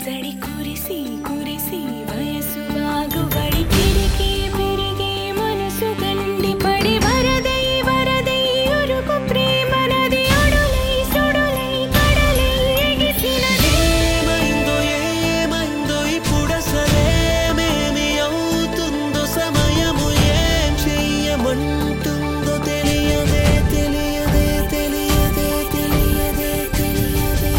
జడి కురిసి కురిసి వయసు వాగుబడి పెరిగి పెరిగి మనసు గండి పడి వరదై వరదై ఉరుకు ప్రేమ నది అడులై సుడులై కడలై ఎగిసినది. ఏమైందో ఏమైందో ఇప్పుడసలేమేమి అవుతుందో సమయము ఏం చెయ్యమంటుందో తెలియదే తెలియదే తెలియదే తెలియదే తెలియదే.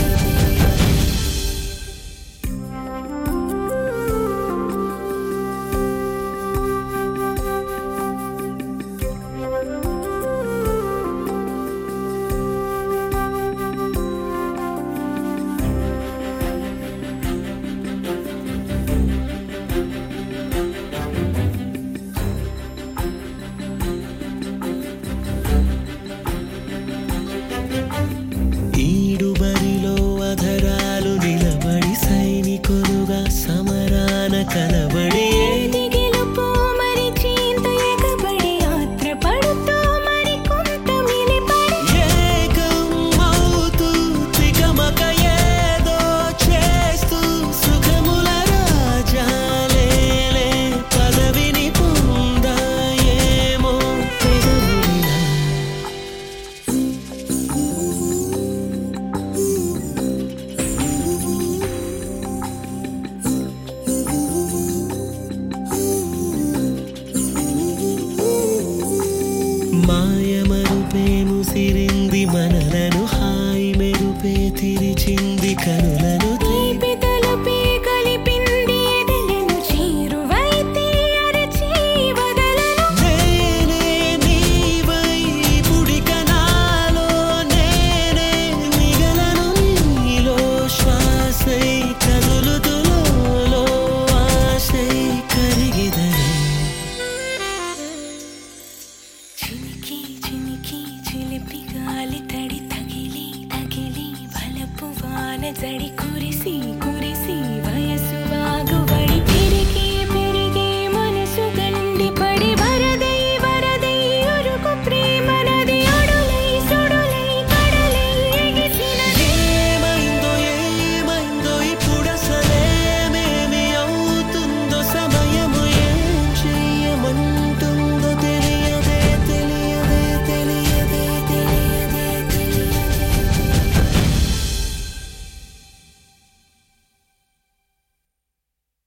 ఈడుబరిలో అధరాలు నిలబడి సైనికులుగా సమరాన కలబడి ఏది గెలుపో మరి చింత ఎగబడి యాత్ర పడుతూ మరి కొంత మిలిపడి ఏకం అవుతూ తికమక ఏదో చేస్తూ సుఖముల రాజాలేలే పదవిని పొందాయేమో పెదవులిలా. మాయమరుపే ముసిరింది మనలను హాయి మెరుపే తిరిచింది కనులను తీపి తలుపే కలిపింది ఎదలను చేరువైతే అరచి వదలను. నేనే నీవై పుడికనాలో నేనే మిగలను నీలో శ్వాసై కదులుతులో ఆశై కరిగిదనే. చినికి చినికి చిలిపి గాలి తడి తగిలి తగిలి బలపు వాన జడి కురిసి